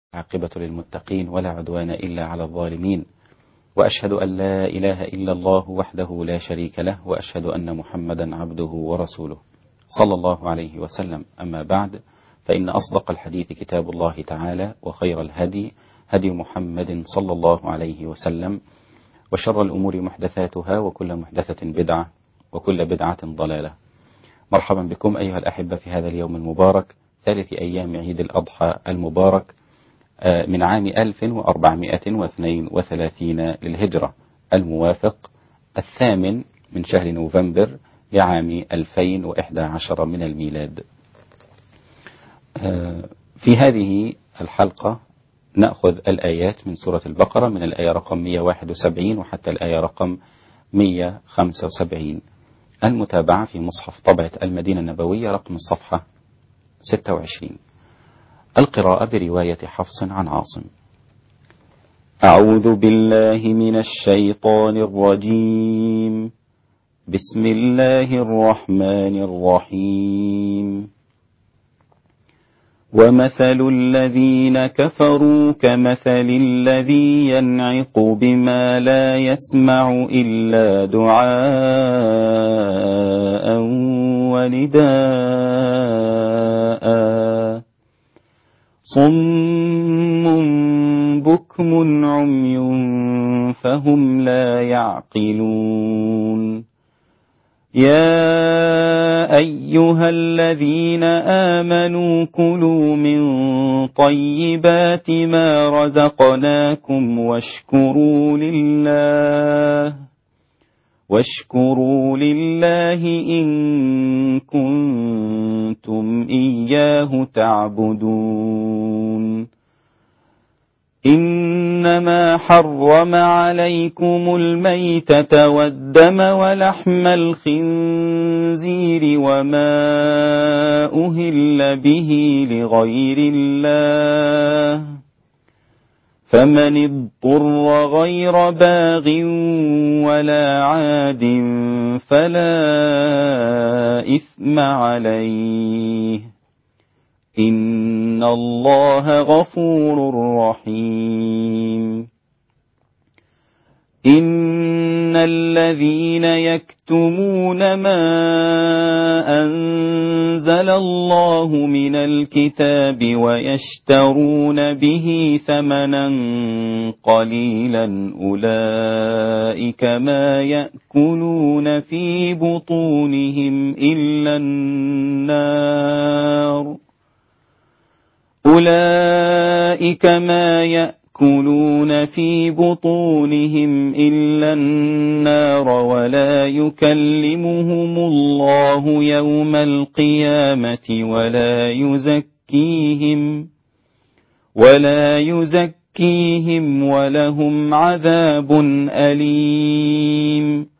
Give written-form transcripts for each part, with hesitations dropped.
عاقبة للمتقين ولا عدوان إلا على الظالمين، وأشهد أن لا إله إلا الله وحده لا شريك له، وأشهد أن محمدا عبده ورسوله صلى الله عليه وسلم. أما بعد، فإن أصدق الحديث كتاب الله تعالى، وخير الهدي هدي محمد صلى الله عليه وسلم، وشر الأمور محدثاتها، وكل محدثة بدعة، وكل بدعة ضلالة. مرحبا بكم أيها الأحبة في هذا اليوم المبارك، ثالث أيام عيد الأضحى المبارك من عام 1432 للهجرة، الموافق 8 من شهر نوفمبر لعام 2011 من الميلاد. في هذه الحلقة نأخذ الآيات من سورة البقرة من الآية رقم 171 وحتى الآية رقم 175. المتابعة في مصحف طبعة المدينة النبوية رقم الصفحة 26. القراءة برواية حفص عن عاصم. أعوذ بالله من الشيطان الرجيم. بسم الله الرحمن الرحيم. ومثل الذين كفروا كمثل الذي ينعق بما لا يسمع إلا دعاء ونداء صم بكم عمي فهم لا يعقلون. يا أيها الذين آمنوا كلوا من طيبات ما رزقناكم واشكروا لله إن كنتم إياه تعبدون. إنما حرم عليكم الميتة والدم ولحم الخنزير وما أهل به لغير الله، فمن اضطر غير باغ ولا عاد فلا إثم عليه، إن الله غفور رحيم. إن الذين يكتمون ما أنزل الله من الكتاب ويشترون به ثمنا قليلا أولئك ما يأكلون في بطونهم إلا النار ولا يكلمهم الله يوم القيامة ولا يزكيهم ولهم عذاب أليم.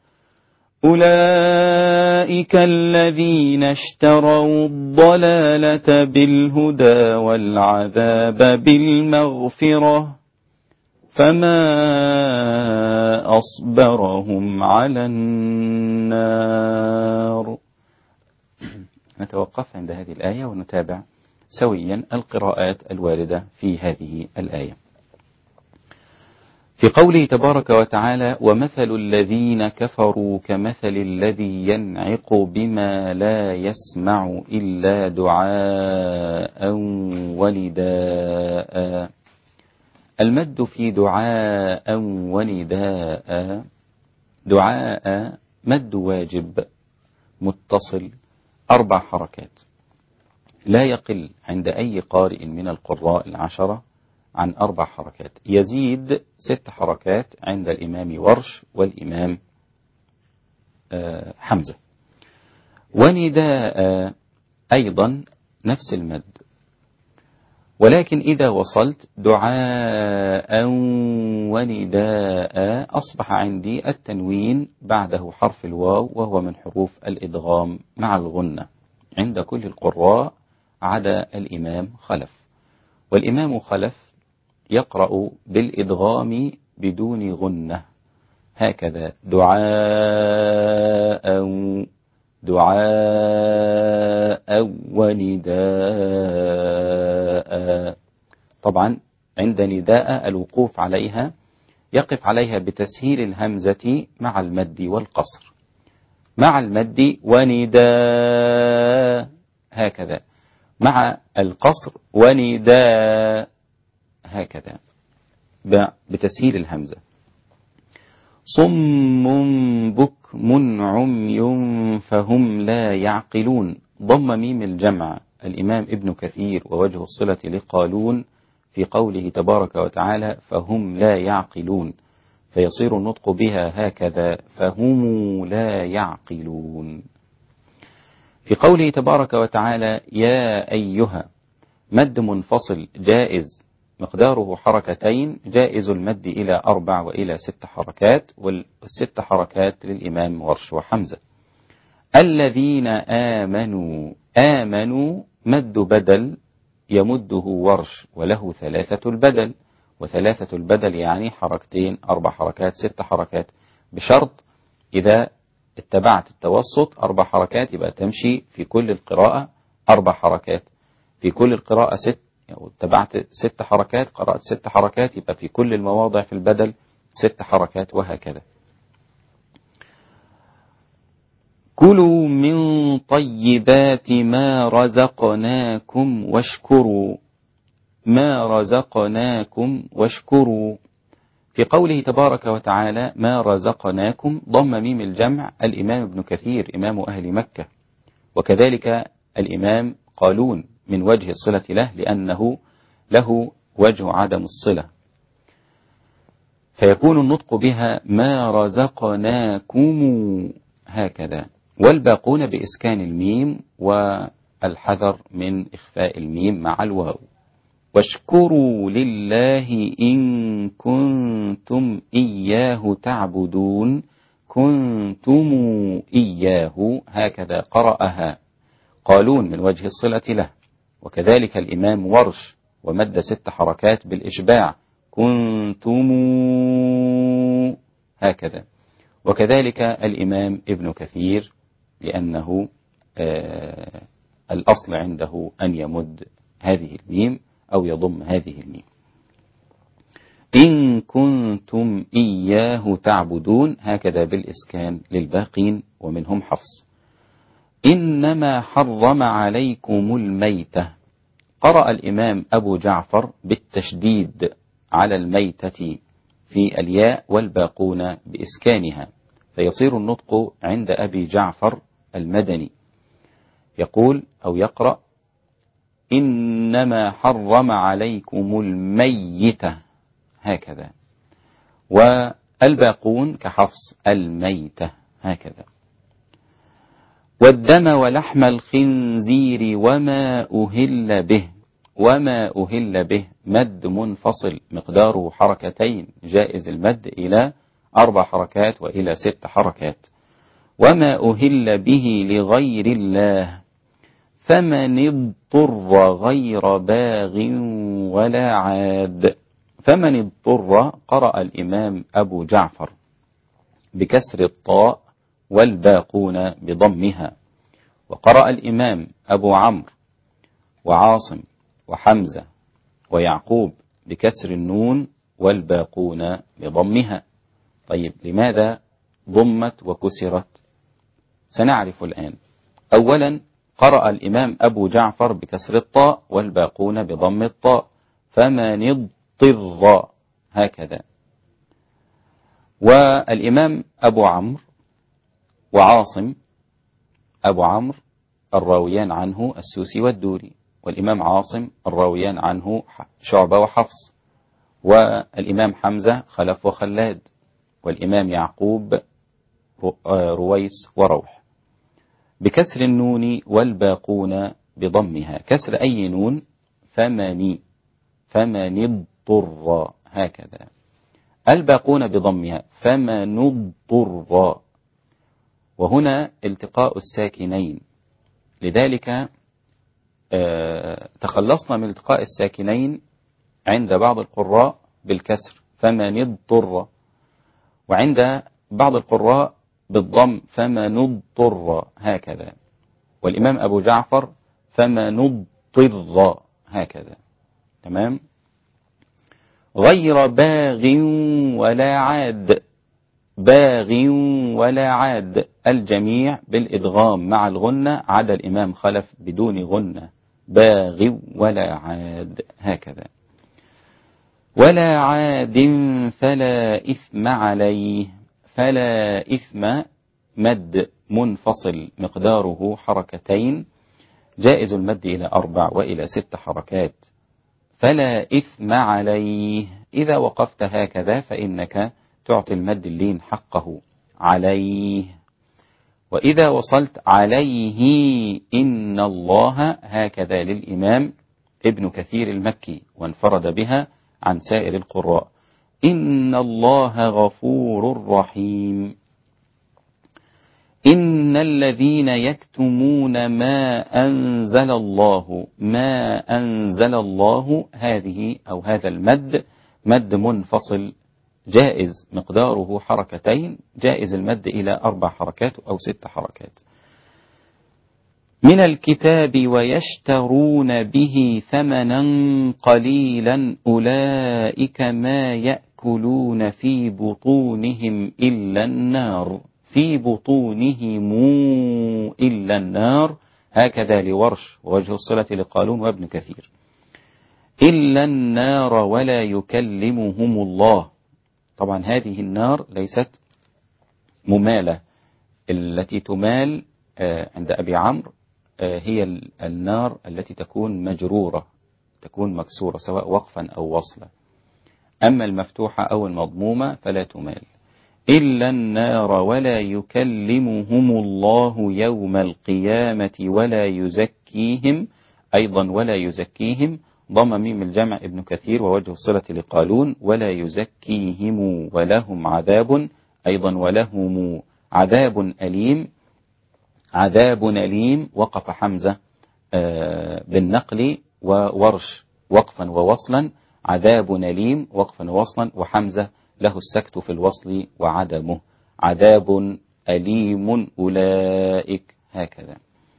أولئك الذين اشتروا الضلالة بالهدى والعذاب بالمغفرة، فما أصبرهم على النار. نتوقف عند هذه الآية ونتابع سويا القراءات الواردة في هذه الآية. في قوله تبارك وتعالى: ومثل الذين كفروا كمثل الذي ينعق بما لا يسمع إلا دعاء ونداء. المد في دعاء ونداء. دعاء مد واجب متصل 4 حركات، لا يقل عند أي قارئ من القراء 10 عن 4 حركات، يزيد 6 حركات عند الإمام ورش والإمام حمزة. ونداء أيضا نفس المد، ولكن إذا وصلت دعاء ونداء أصبح عندي التنوين بعده حرف الواو، وهو من حروف الإدغام مع الغنة عند كل القراء عدا الإمام خلف. والإمام خلف يقرأ بالإدغام بدون غنة، هكذا دعاء ونداء. طبعا عند نداء الوقوف عليها يقف عليها بتسهيل الهمزة مع المد والقصر، مع المد ونداء هكذا، مع القصر ونداء هكذا بتسهيل الهمزة. صم بكم عمي فهم لا يعقلون، ضم ميم الجمع الإمام ابن كثير ووجه الصلة لقالون في قوله تبارك وتعالى فهم لا يعقلون، فيصير النطق بها هكذا فهم لا يعقلون. في قوله تبارك وتعالى يا أيها، مد منفصل جائز مقداره حركتين، جائز المد إلى 4 وإلى 6 حركات، والست حركات للإمام ورش وحمزة. الذين آمنوا، آمنوا مد بدل يمده ورش وله 3 البدل، و3 البدل يعني حركتين، 4 حركات، 6 حركات، بشرط إذا اتبعت التوسط 4 حركات يبقى تمشي في كل القراءة 4 حركات، في كل القراءة 6، اتبعت 6 حركات قرأت 6 حركات يبقى في كل المواضع في البدل 6 حركات، وهكذا. كلوا من طيبات ما رزقناكم واشكروا، ما رزقناكم واشكروا. في قوله تبارك وتعالى ما رزقناكم ضم ميم الجمع الإمام ابن كثير إمام أهل مكة، وكذلك الإمام قالون من وجه الصلة له لأنه له وجه عدم الصلة، فيكون النطق بها ما رزقناكم هكذا، والباقون بإسكان الميم والحذر من إخفاء الميم مع الواو. واشكروا لله إن كنتم إياه تعبدون، كنتم إياه هكذا قرأها قالون من وجه الصلة له، وكذلك الإمام ورش ومد 6 حركات بالإشباع كنتم هكذا، وكذلك الإمام ابن كثير لأنه الأصل عنده أن يمد هذه الميم أو يضم هذه الميم. إن كنتم إياه تعبدون هكذا بالإسكان للباقين ومنهم حفص. إنما حرم عليكم الميتة، قرأ الإمام أبو جعفر بالتشديد على الميتة في الياء والباقون بإسكانها، فيصير النطق عند أبي جعفر المدني يقول أو يقرأ إنما حرم عليكم الميتة هكذا، والباقون كحفص الميتة هكذا. والدم ولحم الخنزير وما أهل به، وما أهل به مد منفصل مقداره حركتين، جائز المد إلى 4 حركات وإلى 6 حركات. وما أهل به لغير الله فمن اضطر غير باغ ولا عاد. فمن اضطر قرأ الإمام أبو جعفر بكسر الطاء والباقون بضمها، وقرأ الإمام أبو عمرو وعاصم وحمزة ويعقوب بكسر النون والباقون بضمها. طيب لماذا ضمت وكسرت؟ سنعرف الآن. أولا قرأ الإمام أبو جعفر بكسر الطاء والباقون بضم الطاء فمن اضطر هكذا، والإمام أبو عمرو وعاصم أبو عمرو الراويان عنه السوسي والدوري، والإمام عاصم الراويان عنه شعبة وحفص، والإمام حمزة خلف وخلاد، والإمام يعقوب رويس وروح بكسر النون والباقون بضمها، كسر أي نون فمن اضطر هكذا، الباقون بضمها فمن اضطر، وهنا التقاء الساكنين، لذلك تخلصنا من التقاء الساكنين عند بعض القراء بالكسر فمن اضطر، وعند بعض القراء بالضم فمن اضطر هكذا، والإمام أبو جعفر فمن اضطر هكذا. تمام. غير باغ ولا عاد، باغ ولا عاد، الجميع بالإدغام مع الغنة عدا الإمام خلف بدون غنة، باغ ولا عاد هكذا. ولا عاد فلا إثم عليه، فلا إثم مد منفصل مقداره حركتين، جائز المد إلى 4 وإلى 6 حركات، فلا إثم عليه. إذا وقفت هكذا فإنك تعطي المد اللين حقه، عليه. وإذا وصلت عليه إن الله، هكذا للإمام ابن كثير المكي وانفرد بها عن سائر القراء، إن الله غفور رحيم. إن الذين يكتمون ما أنزل الله، ما أنزل الله، هذه أو هذا المد مد منفصل جائز مقداره حركتين، جائز المد إلى 4 حركات أو 6 حركات. من الكتاب ويشترون به ثمنا قليلا أولئك ما يأكلون في بطونهم إلا النار، في بطونهم إلا النار، هكذا لورش ووجه الصلة لقالون وابن كثير، إلا النار ولا يكلمهم الله. طبعا هذه النار ليست ممالة، التي تمال عند أبي عمرو هي النار التي تكون مجرورة، تكون مكسورة سواء وقفا أو وصلا، أما المفتوحة أو المضمومة فلا تمال. إلا النار ولا يكلمهم الله يوم القيامة ولا يزكيهم، أيضا ولا يزكيهم ضم ميم الجمع ابن كثير ووجه الصلة لقالون، ولا يزكيهم ولهم عذاب، أيضا ولهم عذاب أليم، عذاب أليم وقف حمزة بالنقل وورش وقفا ووصلا، عذاب أليم وقفا ووصلا، وحمزة له السكت في الوصل وعدمه، عذاب أليم أولئك هكذا.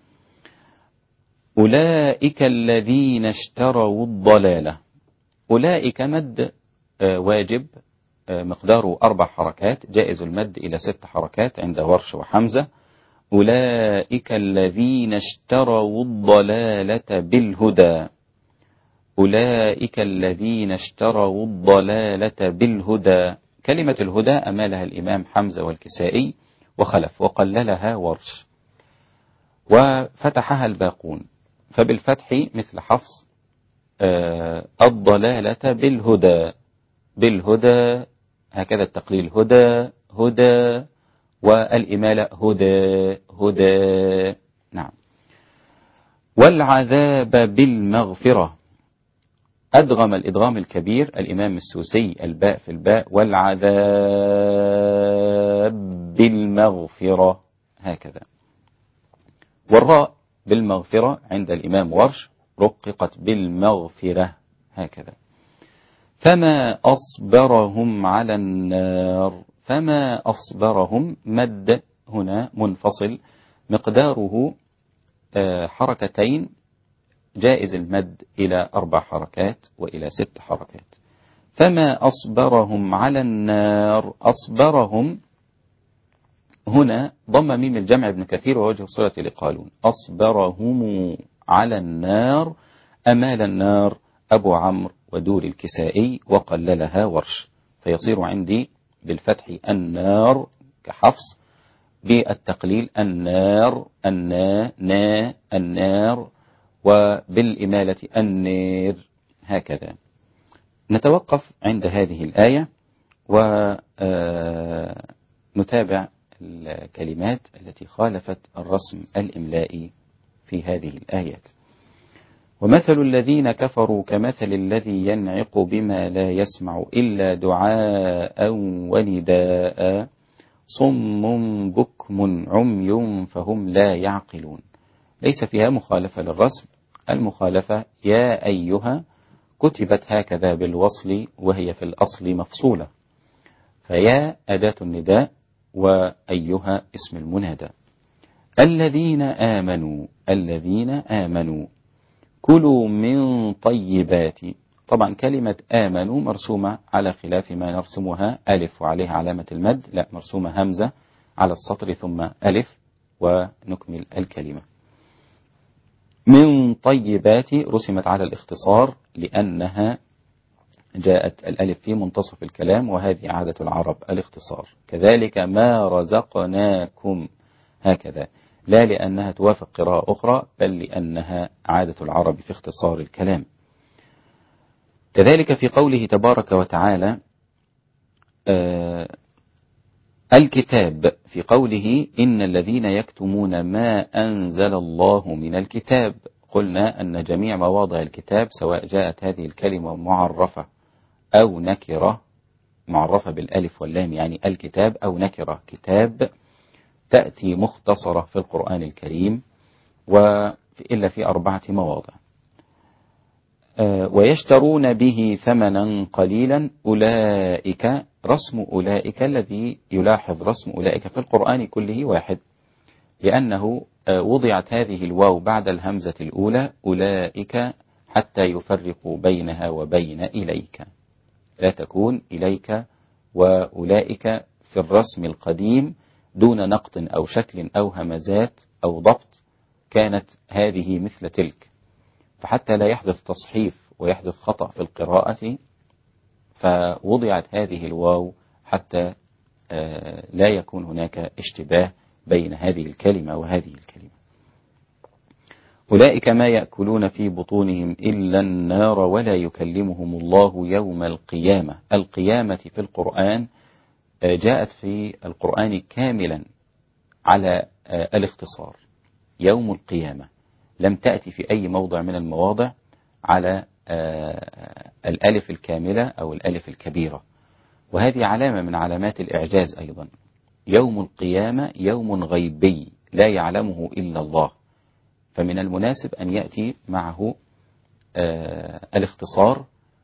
أولئك الذين اشتروا الضلالة، أولئك مد واجب مقداره 4 حركات، جائز المد إلى 6 حركات عند ورش وحمزة. أولئك الذين اشتروا الضلالة بالهدى، أولئك الذين اشتروا الضلالة بالهدى، كلمة الهدى أمالها الإمام حمزة والكسائي وخلف، وقللها ورش وفتحها الباقون، فبالفتح مثل حفص الضلالة بالهدى، بالهدى هكذا التقليل، هدى هدى، والإمالة هدى هدى. نعم. والعذاب بالمغفرة، أدغم الإدغام الكبير الإمام السوسي الباء في الباء، والعذاب بالمغفرة هكذا. والراء بالمغفرة عند الإمام ورش رققت بالمغفرة هكذا. فما أصبرهم على النار، فما أصبرهم مد هنا منفصل مقداره حركتين، جائز المد إلى 4 حركات وإلى 6 حركات. فما أصبرهم على النار، أصبرهم هنا ضم ميم الجمع ابن كثير ووجه الصلة لقالون، أصبرهم على النار، أمال النار أبو عمرو ودور الكسائي وقللها ورش، فيصير عندي بالفتح النار كحفص، بالتقليل النار النا النار، وبالإمالة النير هكذا. نتوقف عند هذه الآية ونتابع الكلمات التي خالفت الرسم الإملائي في هذه الآيات. ومثل الذين كفروا كمثل الذي ينعق بما لا يسمع إلا دعاء ونداء صم بكم عمي فهم لا يعقلون. ليس فيها مخالفة للرسم، المخالفة يا أيها كتبت هكذا بالوصل وهي في الأصل مفصولة، فيا أداة النداء وأيها اسم المنادى. الذين آمنوا، الذين آمنوا كلوا من طيبات، طبعا كلمة آمنوا مرسومة على خلاف ما نرسمها ألف وعليها علامة المد، لا مرسومة همزة على السطر ثم ألف ونكمل الكلمة. من طيبات رسمت على الاختصار لأنها جاءت الألف في منتصف الكلام، وهذه عادة العرب الاختصار. كذلك ما رزقناكم هكذا، لا لأنها توافق قراءة أخرى، بل لأنها عادة العرب في اختصار الكلام. كذلك في قوله تبارك وتعالى الكتاب، في قوله إن الذين يكتمون ما أنزل الله من الكتاب، قلنا أن جميع مواضع الكتاب سواء جاءت هذه الكلمة معرفة أو نكرة، معرفة بالألف واللام يعني الكتاب، أو نكرة كتاب، تأتي مختصرة في القرآن الكريم إلا في 4 مواضع. ويشترون به ثمنا قليلا، أولئك، رسم أولئك الذي يلاحظ رسم أولئك في القرآن كله واحد، لأنه وضعت هذه الواو بعد الهمزة الأولى أولئك حتى يفرقوا بينها وبين إليك، لا تكون إليك وأولئك في الرسم القديم دون نقط أو شكل أو همزات أو ضبط، كانت هذه مثل تلك، فحتى لا يحدث تصحيف ويحدث خطأ في القراءة فوضعت هذه الواو حتى لا يكون هناك اشتباه بين هذه الكلمة وهذه الكلمة. أولئك ما يأكلون في بطونهم إلا النار ولا يكلمهم الله يوم القيامة. القيامة في القرآن جاءت في القرآن كاملا على الاختصار، يوم القيامة، لم تأتي في أي موضع من المواضع على الألف الكاملة أو الألف الكبيرة، وهذه علامة من علامات الإعجاز أيضا. يوم القيامة يوم غيبي لا يعلمه إلا الله، فمن المناسب أن يأتي معه الاختصار،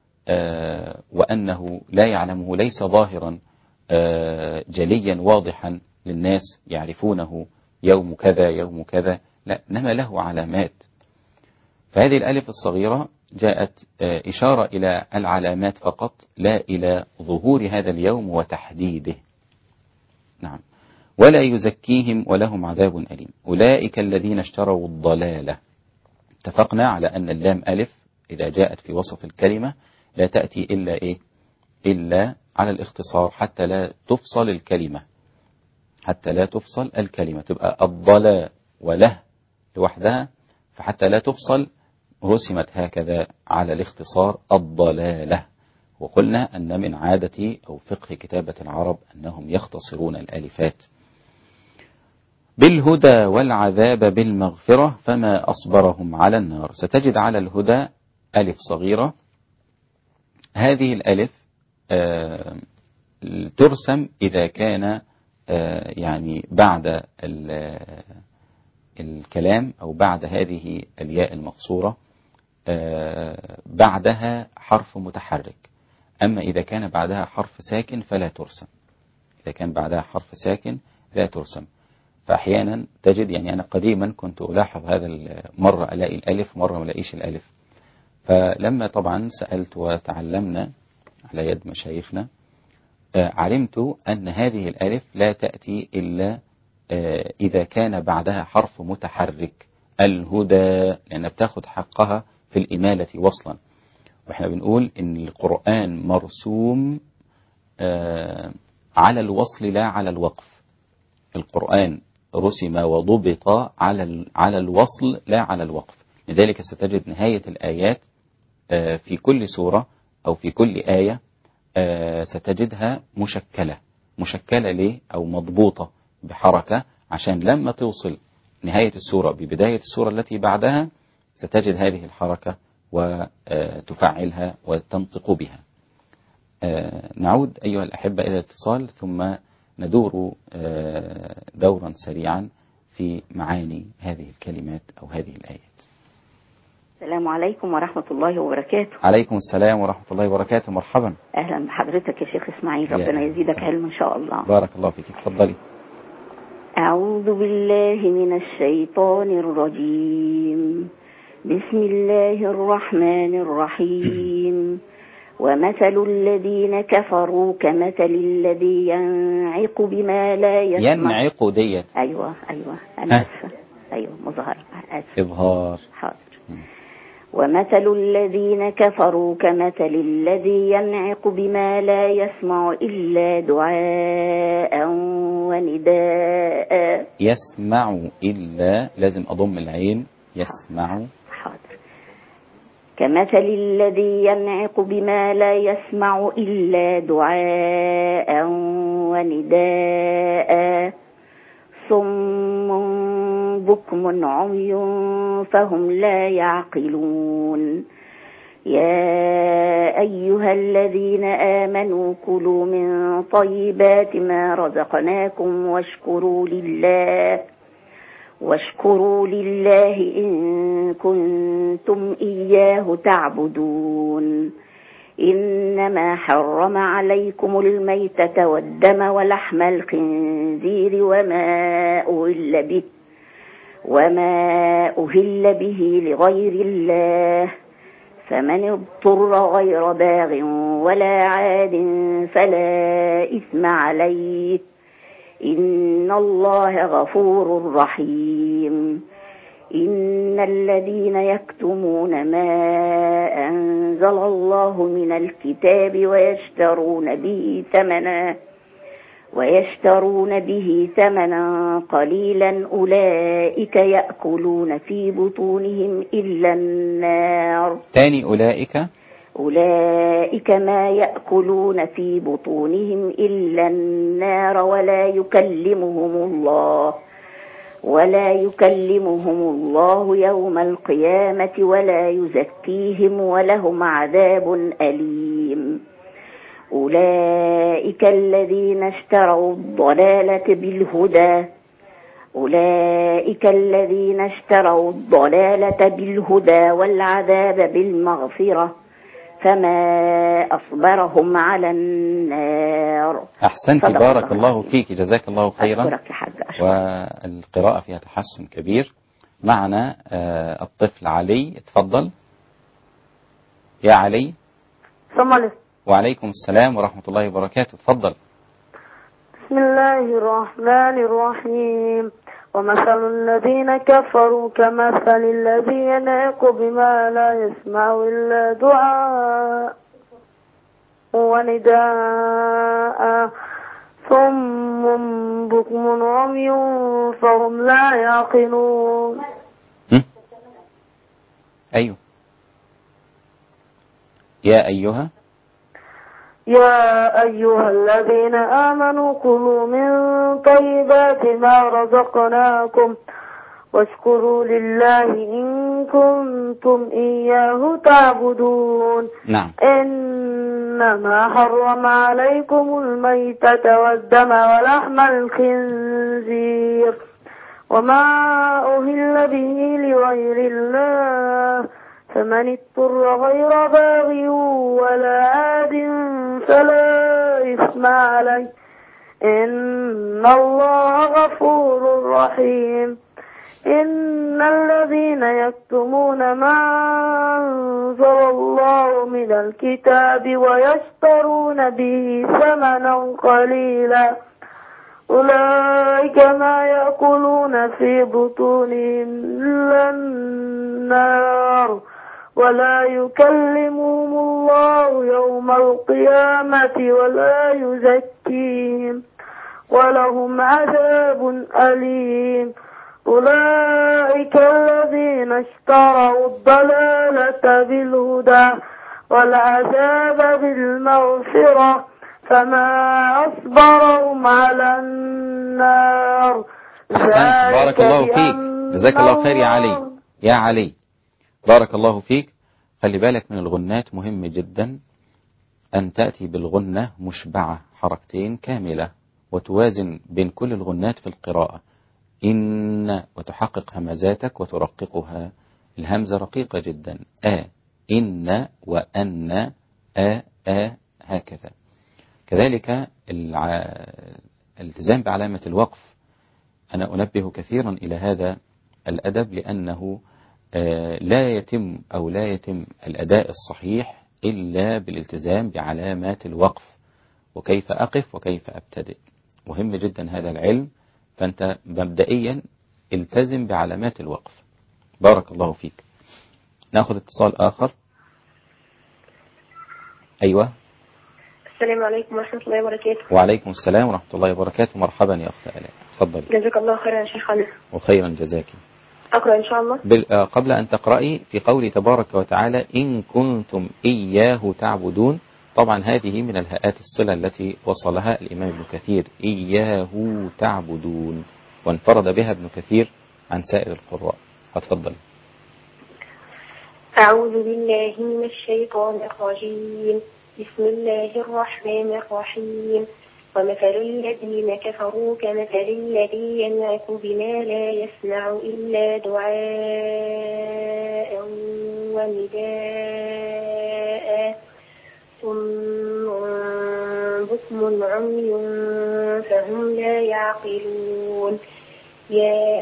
وأنه لا يعلمه، ليس ظاهرا جليا واضحا للناس يعرفونه يوم كذا يوم كذا، لا، إنما له علامات. فهذه الألف الصغيرة جاءت إشارة إلى العلامات فقط، لا إلى ظهور هذا اليوم وتحديده. نعم. ولا يزكيهم ولهم عذاب أليم. أولئك الذين اشتروا الضلالة. اتفقنا على أن اللام ألف إذا جاءت في وسط الكلمة لا تأتي إلا إيه؟ إلا على الاختصار حتى لا تفصل الكلمة، حتى لا تفصل الكلمة، تبقى الضلا وله لوحدها، فحتى لا تفصل رسمت هكذا على الاختصار الضلالة. وقلنا أن من عادة أو فقه كتابة العرب أنهم يختصرون الآلفات. بالهدى والعذاب بالمغفرة فما أصبرهم على النار. ستجد على الهدى ألف صغيرة، هذه الألف ترسم إذا كان يعني بعد الكلام أو بعد هذه الياء المقصورة بعدها حرف متحرك، أما إذا كان بعدها حرف ساكن فلا ترسم. إذا كان بعدها حرف ساكن لا ترسم. فأحيانا تجد، يعني أنا قديما كنت ألاحظ هذا، مرة ألاقي الألف مرة ما ألاقيش الألف، فلما طبعا سألت وتعلمنا على يد مشايخنا علمت أن هذه الألف لا تأتي إلا إذا كان بعدها حرف متحرك، الهدى، لأن بتاخد حقها في الإمالة وصلا. وإحنا بنقول إن القرآن مرسوم على الوصل لا على الوقف. القرآن رسم وضبط على الوصل لا على الوقف. لذلك ستجد نهاية الآيات في كل سورة أو في كل آية ستجدها مشكلة ليه؟ أو مضبوطة بحركة، عشان لما توصل نهاية السورة ببداية السورة التي بعدها ستجد هذه الحركة وتفعلها وتنطق بها. نعود أيها الأحبة إلى الاتصال، ثم ندور دورا سريعا في معاني هذه الكلمات أو هذه الآيات. السلام عليكم ورحمة الله وبركاته. عليكم السلام ورحمة الله وبركاته. مرحبا. أهلا بحضرتك يا شيخ إسماعيل، ربنا يزيدك علم إن شاء الله. بارك الله فيك، تفضلي. أعوذ بالله من الشيطان الرجيم. بسم الله الرحمن الرحيم. ومثل الذين كفروا كمثل الذي ينعق بما لا يسمع. ينعق ديت. أيوة أنا أسفة. أيوة مظهر أسفة. إظهار. حاضر. ومثل الذين كفروا كمثل الذي ينعق بما لا يسمع إلا دعاء ونداء. يسمع إلا لازم أضم العين. يسمع. حاضر. كمثل الذي ينعق بما لا يسمع إلا دعاء ونداء صم بكم عمي فهم لا يعقلون. يا أيها الذين آمنوا كلوا من طيبات ما رزقناكم واشكروا لله إن كنتم إياه تعبدون. إنما حرم عليكم الميتة والدم ولحم الخنزير وما أهل به لغير الله، فمن اضطر غير باغ ولا عاد فلا إثم عليه، إن الله غفور رحيم. إن الذين يكتمون ما أنزل الله من الكتاب ويشترون به ثمنا قليلا أولئك يأكلون في بطونهم إلا النار. تاني أولئك ما يأكلون في بطونهم إلا النار ولا يكلمهم الله يوم القيامة ولا يزكيهم ولهم عذاب أليم. أولئك الذين اشتروا الضلالة بالهدى والعذاب بالمغفرة فما أصبرهم على النار. أحسنت، بارك الله فيك، جزاك الله خيرا. أشكرك يا حاج. والقراءة فيها تحسن كبير. معنا الطفل علي، اتفضل يا علي. السلام عليكم. وعليكم السلام ورحمة الله وبركاته، اتفضل. بسم الله الرحمن الرحيم. ومثل الذين كفروا كمثل الذي ينعق بما لا يسمع إلا دعاء ونداء صم بكم عمي فهم لا يعقلون. أيوه. يا أيها الذين آمنوا كلوا من طيبات ما رزقناكم واشكروا لله إن كنتم إياه تعبدون. نعم. إنما حرم عليكم الميتة والدم ولحم الخنزير وما أهل به لغير الله، فمن اضطر غير باغ ولا عاد فلا إثم عليه، إن الله غفور رحيم. إن الذين يكتمون ما أنزل الله من الكتاب ويشترون به ثمنا قليلا أولئك ما يأكلون في بطونهم إلا النار ولا يكلمهم الله يوم القيامة ولا يزكيهم ولهم عذاب أليم. أولئك الذين اشتروا الضلالة بالهدى والعذاب بالمغفرة فما أصبرهم على النار. بارك الله فيك، جزاك الله خير يا علي. بارك الله فيك. خلي بالك من الغنات، مهم جدا أن تأتي بالغنة مشبعة، حركتين كاملة، وتوازن بين كل الغنات في القراءة. إن، وتحقق همزاتك وترققها. الهمزة رقيقة جدا. إن وأن هكذا. كذلك الالتزام بعلامة الوقف. أنا أنبه كثيرا إلى هذا الأدب لأنه لا يتم الأداء الصحيح إلا بالالتزام بعلامات الوقف، وكيف أقف وكيف أبتدئ. مهم جدا هذا العلم، فأنت مبدئيا التزم بعلامات الوقف. بارك الله فيك. ناخذ اتصال آخر. أيوة. السلام عليكم ورحمة الله وبركاته. وعليكم السلام ورحمة الله وبركاته. مرحبا يا أخت آلاء، تفضلي. جزاك الله خيرا يا شيخنا. وخيرا جزاك. أقرأ إن شاء الله. قبل أن تقرأي، في قوله تبارك وتعالى إن كنتم إياه تعبدون، طبعا هذه من الهاءات الصلة التي وصلها الإمام ابن كثير، إياه تعبدون، وانفرد بها ابن كثير عن سائر القراء. فتفضل. أعوذ بالله من الشيطان الرجيم. بسم الله الرحمن الرحيم. ومثل الذين كفروا كمثل الذي ينعق بما لا يسمع إلا دعاء ونداء ثم بكم عمي فهم لا يعقلون. يا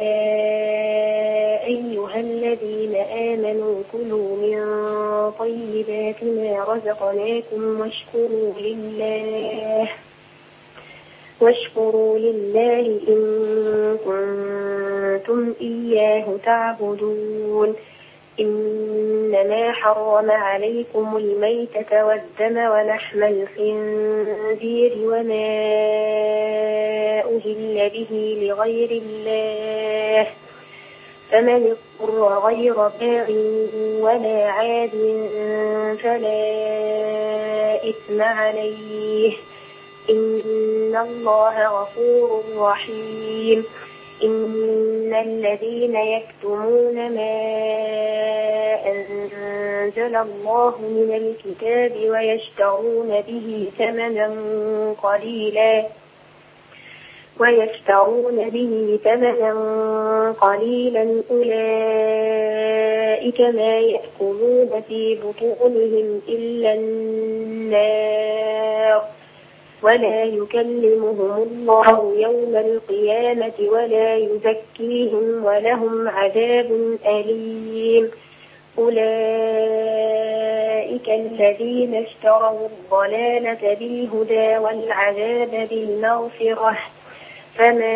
أيها الذين آمنوا كلوا من طيبات ما رزقناكم واشكروا لله إن كنتم إياه تعبدون. إنما حرم عليكم الميتة والدم ولحم الخنزير وما أهل به لغير الله، فمن اضطر غير باغ ولا عاد فلا إثم عليه، إن الله غفور رحيم. إن الذين يكتمون ما أنزل الله من الكتاب ويشترون به ثمنا قليلا أولئك ما يأكلون في بطونهم إلا النار، ولا يكلمهم الله يوم القيامة ولا يزكيهم ولهم عذاب أليم. أولئك الذين اشتروا الضلالة بالهدى والعذاب بالمغفرة، فما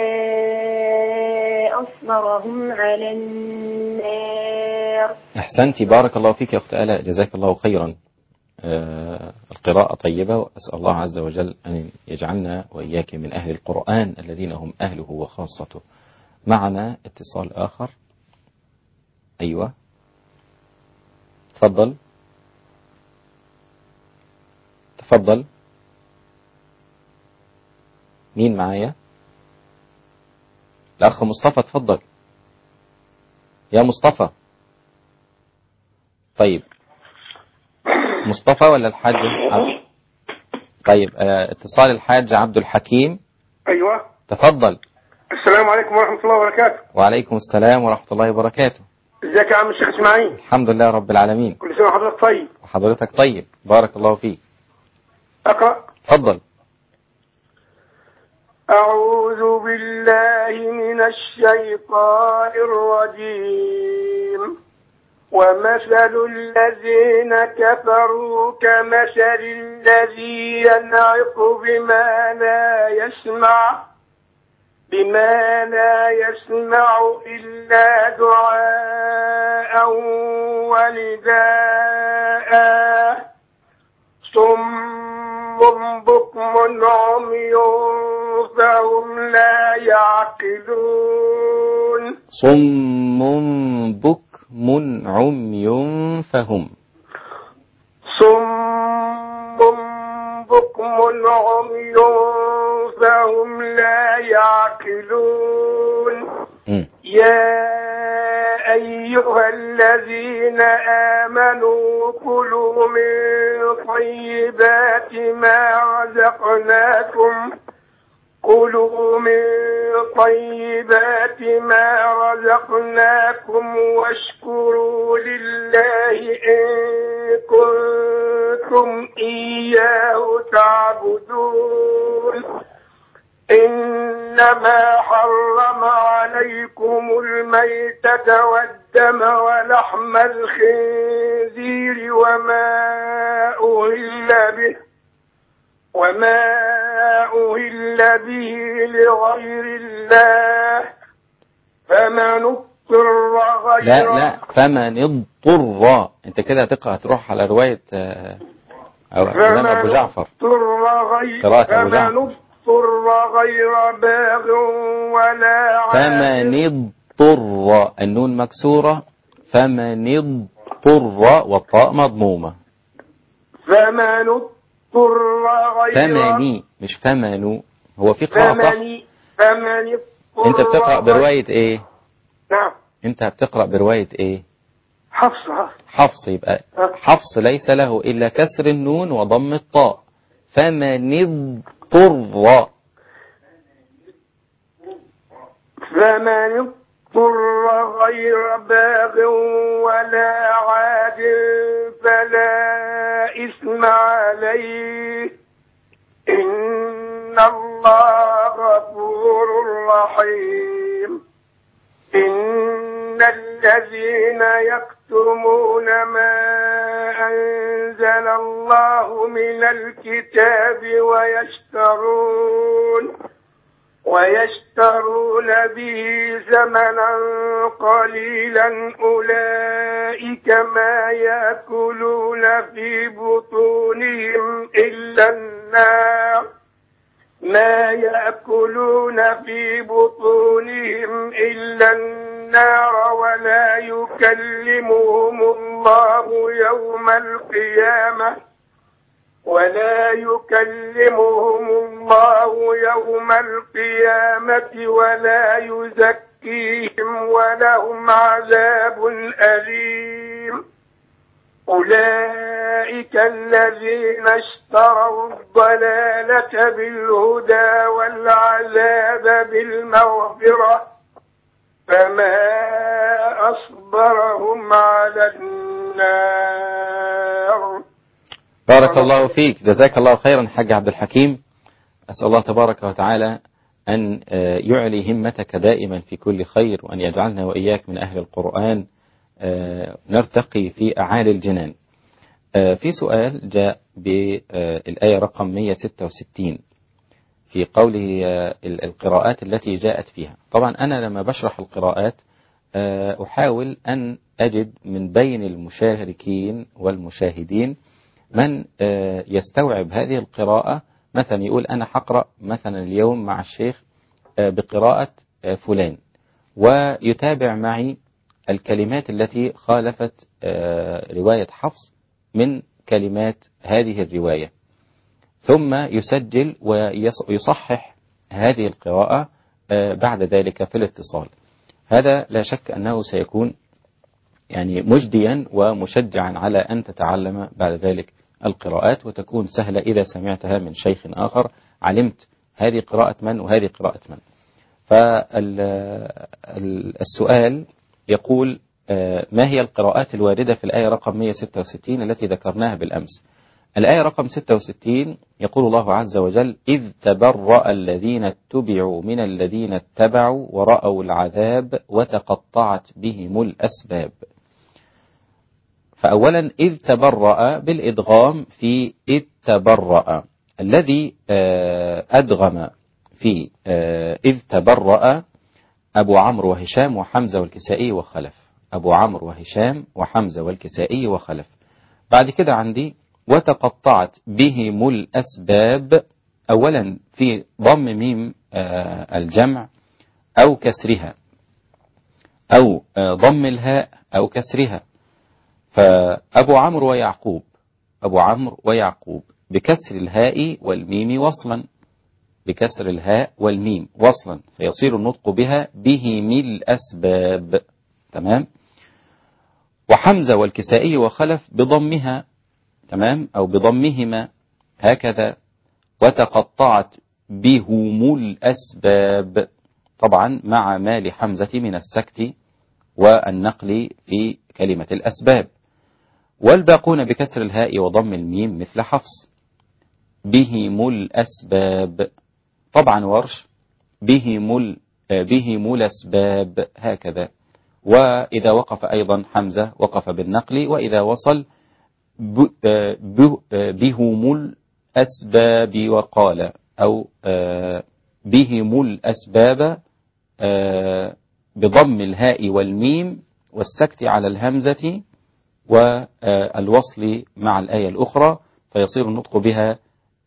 أصبرهم على النار. أحسنتي، بارك الله فيك يا أخت آلاء، جزاك الله خيرا. القراءة طيبة، وأسأل الله عز وجل أن يجعلنا وإياك من أهل القرآن الذين هم أهله وخاصته. معنا اتصال آخر. أيوة، تفضل. مين معايا؟ الأخ مصطفى، تفضل يا مصطفى. طيب، مصطفى ولا الحاج عبد؟ طيب، اتصال الحاج عبد الحكيم. أيوة، تفضل. السلام عليكم ورحمة الله وبركاته. وعليكم السلام ورحمة الله وبركاته. ازيك يا عم الشيخ اسماعيل؟ الحمد لله رب العالمين. كل سنة وحضرتك طيب. وحضرتك طيب، بارك الله فيك. أقرأ. تفضل. أعوذ بالله من الشيطان الرجيم. ومثل الذين كفروا كمثل الذي ينعق بما لا يسمع إلا دعاء ونداء صم بكم عمي فهم لا يعقلون. صم بكم عمي فهم. صم بكم عمي فهم لا يعقلون. يا أيها الذين آمنوا كلوا من طيبات ما رزقناكم واشكروا لله إن كنتم إياه تعبدون. إن إنما حرم عليكم الميتة والدم ولحم الخنزير وما أهل به لغير الله فمن اضطر غير لا فمن اضطر. انت كده هتروح على رواية الإمام أبو جعفر، قراءة أبو جعفر. اضطر غير باغ ولا عاد. فمن اضطر، النون مكسورة، فمن اضطر والطاء مضمومة. فمن اضطر غير فمني مش فمنو. هو في قراءة صح؟ فمن اضطر. انت بتقرأ برواية ايه؟ نعم. انت بتقرأ برواية ايه؟ حفص. يبقى حفص ليس له إلا كسر النون وضم الطاء. فمن اضطر. فمن اضطر غير باغ ولا عاد فلا إثم عليه إن الله غفور رحيم. إن الذين يكتمون ما أنزل الله من الكتاب ويشترون به ثمنا قليلا أولئك ما يأكلون في بطونهم إلا النار ولا يكلمهم الله يوم القيامة ولا يزكيهم ولهم عذاب أليم. أولئك الذين اشتروا الضلالة بالهدى والعذاب بالمغفرة فما أصبرهم على النار. بارك الله فيك، جزاك الله خيرا حاج عبد الحكيم. أسأل الله تبارك وتعالى أن يعلي همتك دائما في كل خير، وأن يجعلنا وإياك من أهل القرآن نرتقي في أعالي الجنان. في سؤال جاء بالآية رقم 166 في قوله القراءات التي جاءت فيها. طبعا أنا لما بشرح القراءات أحاول أن أجد من بين المشاركين والمشاهدين من يستوعب هذه القراءة. مثلا يقول أنا هقرأ مثلا اليوم مع الشيخ بقراءة فلان، ويتابع معي الكلمات التي خالفت رواية حفص من كلمات هذه الرواية، ثم يسجل ويصحح هذه القراءة بعد ذلك في الاتصال. هذا لا شك أنه سيكون يعني مجديا ومشجعا على أن تتعلم بعد ذلك القراءات، وتكون سهلة إذا سمعتها من شيخ آخر علمت هذه قراءة من وهذه قراءة من. فالسؤال يقول ما هي القراءات الواردة في الآية رقم 166 التي ذكرناها بالأمس؟ الآية رقم 66 يقول الله عز وجل إذ تبرأ الذين اتبعوا من الذين اتبعوا ورأوا العذاب وتقطعت بهم الأسباب. فأولا إذ تبرأ بالإدغام في إذ تبرأ، الذي أدغم في إذ تبرأ أبو عمرو وهشام وحمزة والكسائي وخلف. أبو عمرو وهشام وحمزة والكسائي وخلف. بعد كده عندي وتقطعت بهم الأسباب، أولا في ضم ميم الجمع أو كسرها، أو ضم الهاء أو كسرها. فأبو عمرو ويعقوب، أبو عمرو ويعقوب بكسر الهاء والميم وصلا، بكسر الهاء والميم وصلا، فيصير النطق بها بهم الأسباب. تمام. وحمزة والكسائي وخلف بضمها، تمام، أو بضمهما هكذا، وتقطعت بهم الأسباب، طبعا مع ما لحمزة من السكت والنقل في كلمة الأسباب. والباقون بكسر الهاء وضم الميم مثل حفص بهم الأسباب. طبعا ورش بهم الأسباب هكذا. وإذا وقف أيضا حمزة وقف بالنقل، وإذا وصل بهم الأسباب وقال، أو بهم الأسباب بضم الهاء والميم والسكت على الهمزة والوصل مع الآية الأخرى، فيصير النطق بها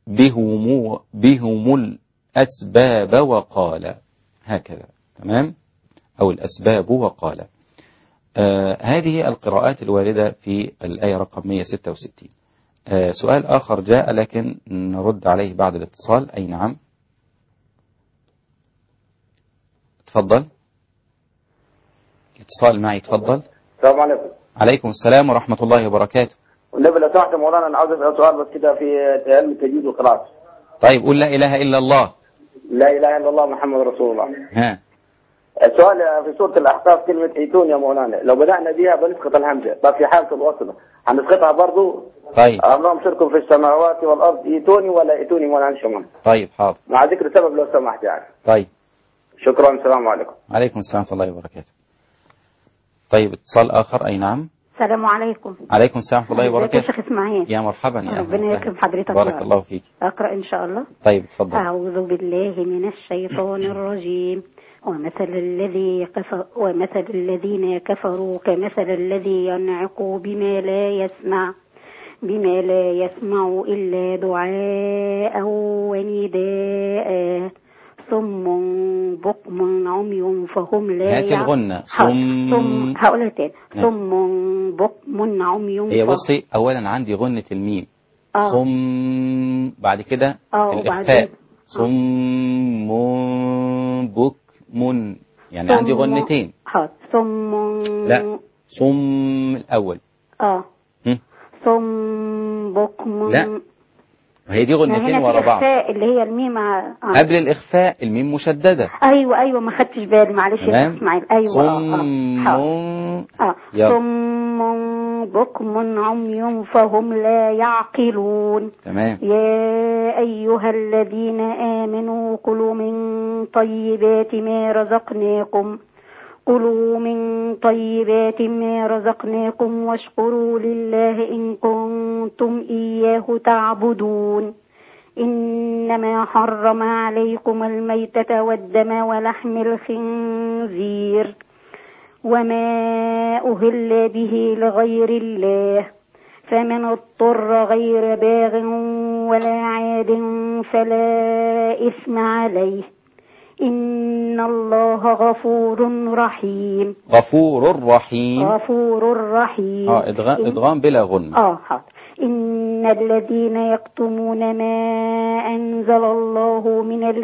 بهم الأسباب وقال هكذا. تمام؟ أو الأسباب وقال. هذه القراءات الواردة في الآية رقم 166. سؤال آخر جاء لكن نرد عليه بعد الاتصال. أي نعم، تفضل، الاتصال معي، تفضل. السلام عليكم. عليكم السلام ورحمة الله وبركاته. والنبي لو سمحت مولانا أنا عاوز أسأل سؤال بس كده في علم التجويد والقراءة. طيب قول لا إله إلا الله. لا إله إلا الله محمد رسول الله. ها. السؤال في سورة الأحقاف كلمة ايتون يا مولانا، لو بدأنا بها بنسقط الهمزة، طب في حالة الوصل هنسقطها برضو؟ طيب. اللهم شركم في السماوات والأرض ايتوني ولا ايتوني ولا نشمن. طيب حاضر. مع ذكر السبب لو سمحت يعني. طيب. شكرا. السلام عليكم. عليكم السلام ورحمة الله وبركاته. طيب اتصال آخر. أي نعم. السلام عليكم. عليكم السلام ورحمة الله وبركاته. شيخ اسماعيل. يا مرحبا يا ربنا يكرم حضرتك. بارك الله فيك. أقرأ إن شاء الله. طيب اتفضل. أعوذ بالله من الشيطان الرجيم. ومثل الذين كفروا كمثل الذي ينعق بما لا يسمع إلا دعاء ونداء صم بكم عمي فهم لا هات الغنة. صم. هقولها تاني. صم بكم عمي. هي بصي أولا عندي غنة الميم صم، بعد كده الإخفاء صم بكم، يعني عندي غنتين. صم. لا صم الأول. صم بكم. لا هي دي غنتين ورا بعض. اللي هي الميم قبل الإخفاء الميم مشددة. أيوة ما خدتش بالي، معلش يا إسماعيل. أيوة. صم بكم عمي فهم لا يعقلون. تمام. يا أيها الذين آمنوا كلوا من طيبات ما رزقناكم واشكروا لله إن كنتم إياه تعبدون. إنما حرم عليكم الميتة والدم ولحم الخنزير وما أهل به لغير الله، فمن اضطر غير باغ ولا عاد فلا إثم عليه، إن الله غفور رحيم. غفور رحيم. إدغام بلا غنة. إن الذين يكتمون ما أنزل الله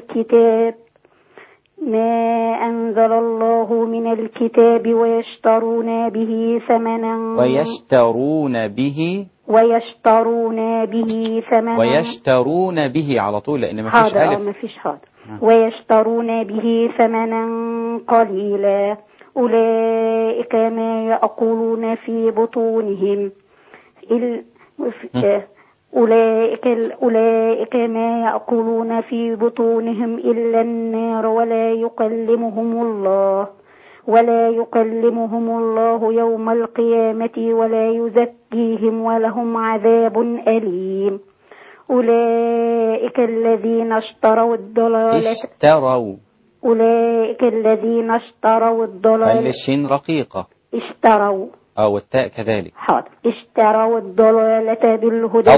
من الكتاب ويشترون به ثمنا. ويشترون به على طول لأن ما فيش ألف. ما فيش حاضر. ويشترون به ثمنا قليلا أولئك ما يأكلون في بطونهم أولئك ما يأكلون في بطونهم إلا النار ولا يكلمهم الله يوم القيامة ولا يزكيهم ولهم عذاب أليم. أولئك الذين اشتروا الضلالة. الشين رقيقة. اشتروا. والتاء كذلك. حاضر. اشتروا الضلالة بالهدى.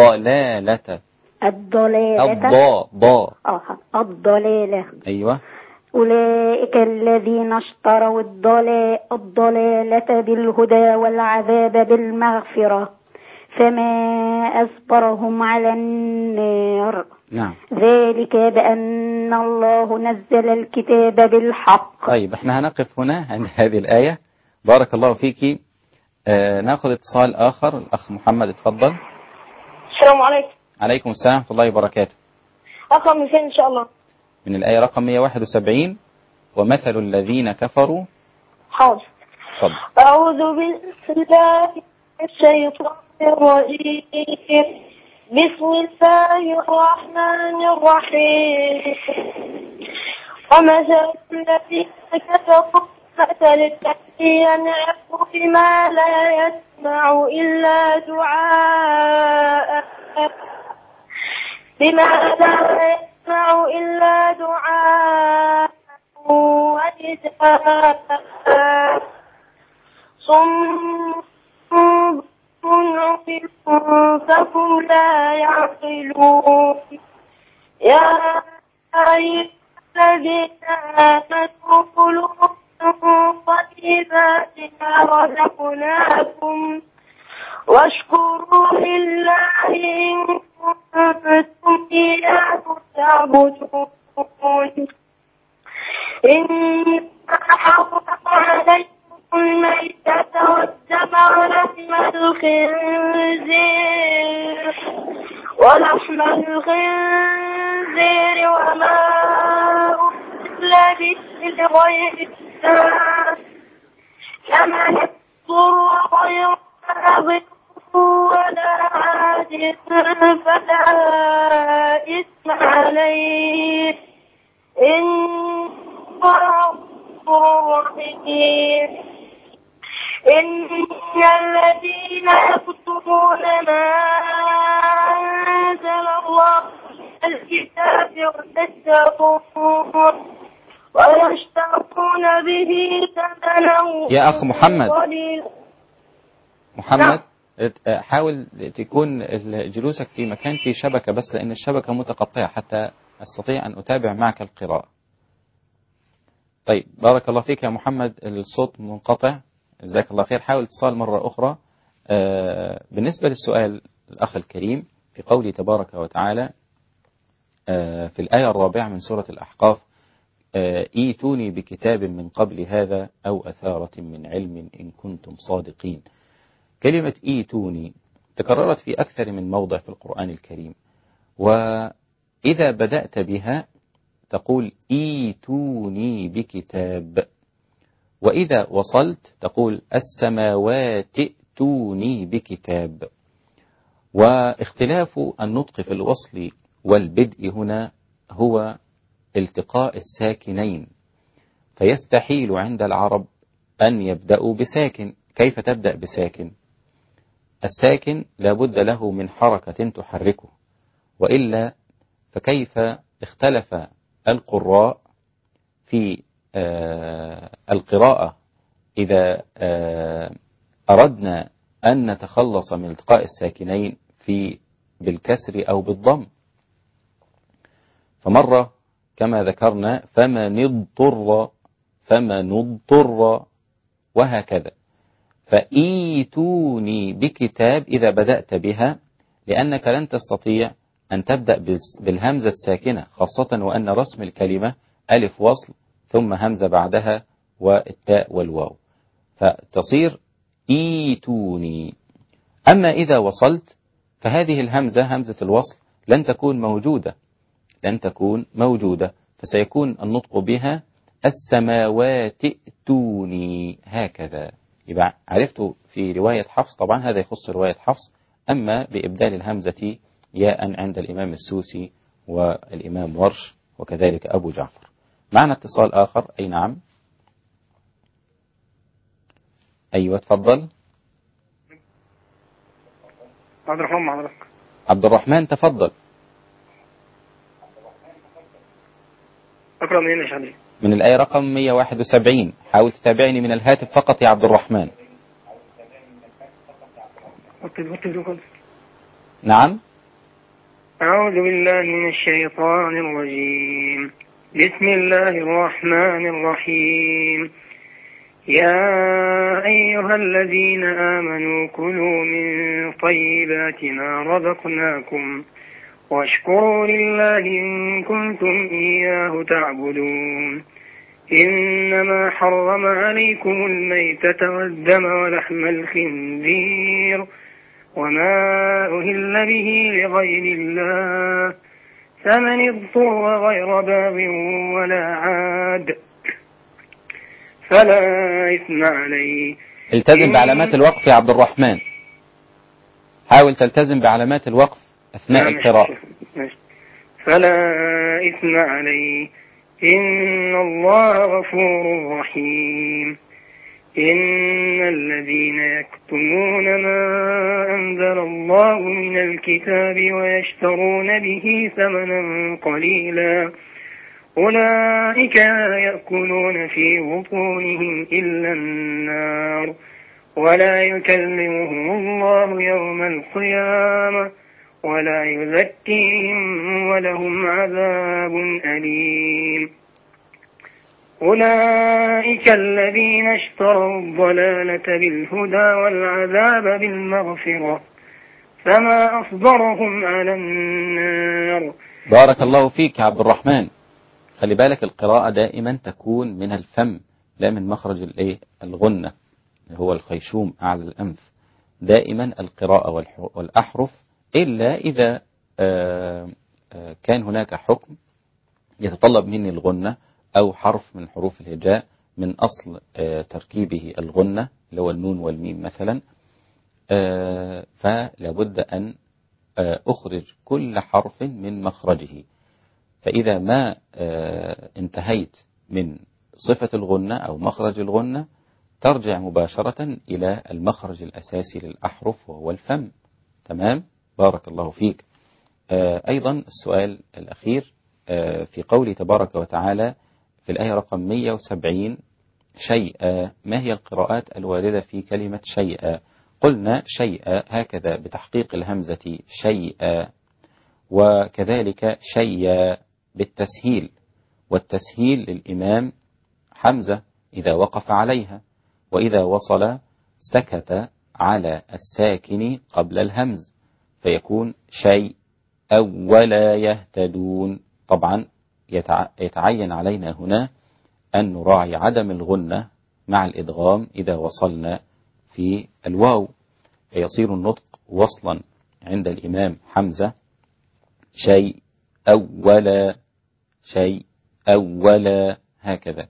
الضلالة. أيوة. أولئك الذين اشتروا الضلالة بالهدى والعذاب بالمغفرة فما أصبرهم على النار. نعم. ذلك بأن الله نزل الكتاب بالحق. طيب احنا هنقف هنا عند هذه الآية. بارك الله فيك. ناخذ اتصال آخر. الأخ محمد اتفضل. السلام عليكم. عليكم السلام ورحمة الله وبركاته. أقرأ من فين إن شاء الله؟ من الآية رقم 171. ومثل الذين كفروا. حاضر. تفضل. أعوذ بالله من الشيطان الرجيم. بسم الله الرحمن الرحيم. ومثل الذين كفروا مثل الذي ينعق بما لا يسمع إلا دعاء ونداء صم عمي فهم لا يعقلون يا أيها الذين آمنوا كلوا من طيبات ما رزقناكم واشكروا لله إن كنتم إياه تعبدون إنما حرم عليكم الميتة والدم ولحم الخنزير وما أهل به لغير الله فمن اضطر غير باغ ولا عاد فلا إثم عليه إن الله غفور رحيم إن الذين يكتمون ما أنزل الله من الكتاب ويشترون به ثمنا يا أخ محمد قليلا. محمد حاول تكون جلوسك في مكان فيه شبكة بس، لأن الشبكة متقطعة حتى أستطيع أن أتابع معك القراءة. طيب بارك الله فيك يا محمد، الصوت منقطع، جزاك الله خير. حاول اتصال مرة أخرى. بالنسبة للسؤال الأخ الكريم في قوله تبارك وتعالى في الآية 4 من سورة الأحقاف إيتوني بكتاب من قبل هذا أو أثارة من علم إن كنتم صادقين. كلمة إيتوني تكررت في أكثر من موضع في القرآن الكريم، وإذا بدأت بها تقول إيتوني بكتاب، وإذا وصلت تقول السماوات ائتوني بكتاب. واختلاف النطق في الوصل والبدء هنا هو التقاء الساكنين، فيستحيل عند العرب أن يبدأوا بساكن. كيف تبدأ بساكن؟ الساكن لابد له من حركة تحركه، وإلا فكيف اختلف القراء في القراءة إذا أردنا أن نتخلص من التقاء الساكنين بالكسر أو بالضم. فمرة كما ذكرنا فمن اضطر وهكذا. فإيتوني بكتاب إذا بدأت بها، لأنك لن تستطيع أن تبدأ بالهمزة الساكنة، خاصة وأن رسم الكلمة ألف وصل ثم همزة بعدها والتاء والواو، فتصير إيتوني. أما إذا وصلت فهذه الهمزة همزة الوصل لن تكون موجودة، فسيكون النطق بها السماوات ائتوني هكذا. يبقى عرفت في رواية حفص، طبعا هذا يخص رواية حفص، أما بإبدال الهمزة ياء عند الإمام السوسي والإمام ورش وكذلك أبو جعفر. معنا اتصال آخر. أي نعم، أيوة تفضل. عبد الرحمن حضرتك. عبد الرحمن تفضل. أقرأ منين يا شادي؟ من الآية رقم 171. حاول تتابعني من الهاتف فقط يا عبد الرحمن. نعم. أعوذ بالله من الشيطان الرجيم. بسم الله الرحمن الرحيم. يا أيها الذين آمنوا كلوا من طيبات ما رزقناكم واشكروا لله إن كنتم إياه تعبدون. إنما حرم عليكم الميتة والدم ولحم الخنزير وما أهل به لغير الله فمن اضطر غير باغ ولا عاد فلا إثم عليه. التزم بعلامات الوقف يا عبد الرحمن، حاول تلتزم بعلامات الوقف أثناء القراءة. فلا إثم عليه إن الله غفور رحيم. إن الذين يكتمون ما أنزل الله من الكتاب ويشترون به ثمنا قليلا أولئك لا يأكلون في بطونهم إلا النار ولا يكلمهم الله يوم القيامة ولا يزكيهم ولهم عذاب أليم. أولئك الذين اشتروا الضلالة بالهدى والعذاب بالمغفرة فما أصبرهم على النار. بارك الله فيك يا عبد الرحمن. خلي بالك القراءة دائما تكون من الفم لا من مخرج الغنة اللي هو الخيشوم أعلى الأنف. دائما القراءة والأحرف إلا إذا كان هناك حكم يتطلب مني الغنة أو حرف من حروف الهجاء من أصل تركيبه الغنة اللي هو النون والميم مثلا، فلابد أن أخرج كل حرف من مخرجه. فإذا ما انتهيت من صفة الغنة أو مخرج الغنة ترجع مباشرة إلى المخرج الأساسي للأحرف وهو الفم. تمام؟ بارك الله فيك. أيضا السؤال الأخير في قوله تبارك وتعالى في الآية رقم 170 شيئا، ما هي القراءات الواردة في كلمة شيئا؟ قلنا شيئا هكذا بتحقيق الهمزة شيئا، وكذلك شيئا بالتسهيل، والتسهيل للإمام حمزة إذا وقف عليها، وإذا وصل سكت على الساكن قبل الهمز فيكون شيء أو ولا يهتدون. طبعا يتعين علينا هنا أن نراعي عدم الغنة مع الإدغام إذا وصلنا في الواو، فيصير النطق وصلا عند الإمام حمزة شيء أولا شيء أولا هكذا.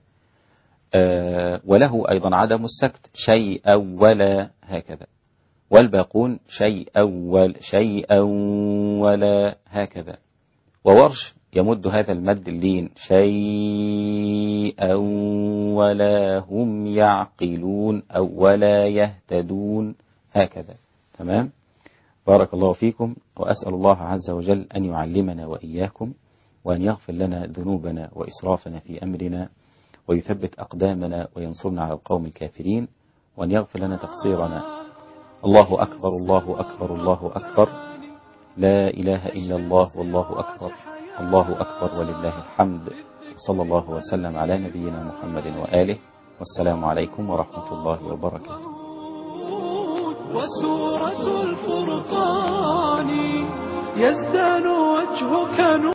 وله أيضا عدم السكت شيء أولا هكذا، والباقون شيء أول شيء أولا هكذا. وورش يمد هذا المد اللين شيئا ولا هم يعقلون أو ولا يهتدون هكذا. تمام؟ بارك الله فيكم، وأسأل الله عز وجل أن يعلمنا وإياكم، وأن يغفر لنا ذنوبنا وإسرافنا في أمرنا، ويثبت أقدامنا وينصرنا على القوم الكافرين، وأن يغفر لنا تقصيرنا. الله أكبر الله أكبر الله أكبر، لا إله إلا الله والله أكبر، الله أكبر ولله الحمد، صلى الله وسلم على نبينا محمد وآله، والسلام عليكم ورحمة الله وبركاته. وسورة الفرقان يزدان وجهك